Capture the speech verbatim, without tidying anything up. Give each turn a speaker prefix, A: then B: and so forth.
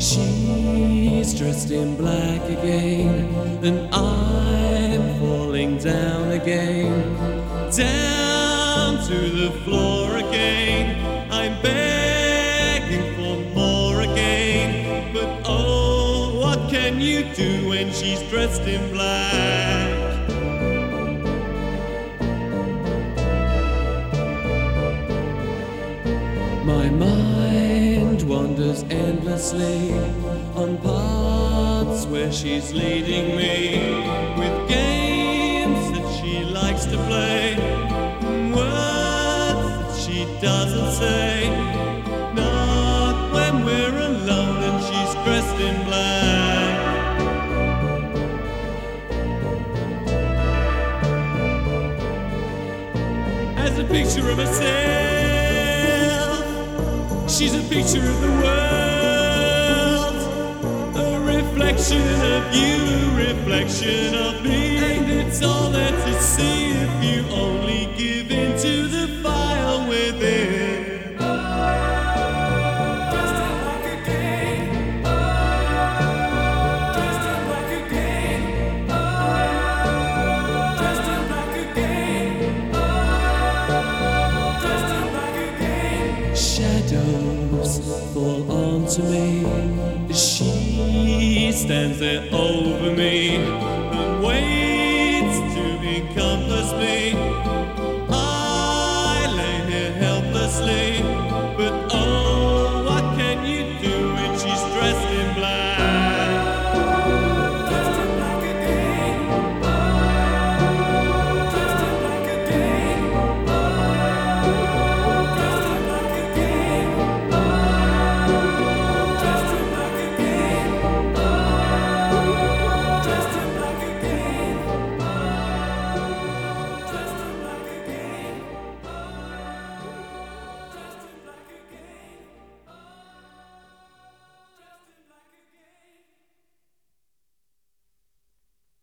A: She's dressed in black again, and I'm falling down again, down to the floor again. I'm begging for more again, but oh, what can you do when she's dressed in black? My mind wanders endlessly on paths where she's leading me, with games that she likes to play, words that she doesn't say, not when we're alone and she's dressed in black. As a picture of herself, she's a picture of the world, a reflection of you, a reflection of me, and it's all there to see if you only give in to the fire within.
B: Dressed in black again. Dressed in black again. Dressed in black again. Dressed in black again.
A: Shadows fall onto me as she stands there over me and waits to encompass me. I lay here helplessly, but oh, what can you do when she's dressed in black?